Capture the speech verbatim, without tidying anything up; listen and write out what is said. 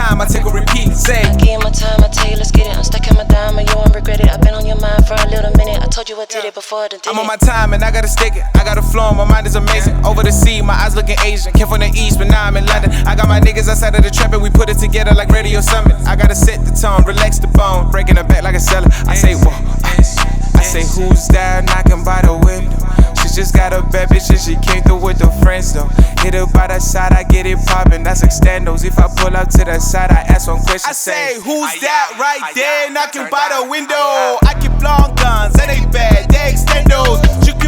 time, I take a repeat. Say, I give you my time, I tell you, let's get it. I'm stuck in my diamond, you won't regret it. I've been on your mind for a little minute. I told you I did it before I did it. I'm on my time and I gotta stick it. I got a flow, my mind is amazing. Over the sea, my eyes looking Asian. Came from the east, but now I'm in London. I got my niggas outside of the trap and we put it together like Radio Summit. I gotta set the tone, relax the bone, breaking it back like a seller. I say, whoa, I say, who's there knocking by the window? She just got a bad bitch and she came through with her friends though. Hit her by the side, I get it poppin', that's extendos. If I pull up to the side, I ask one question. I say, who's that right there knocking by the window? I keep long guns, and they bad, they extendos. You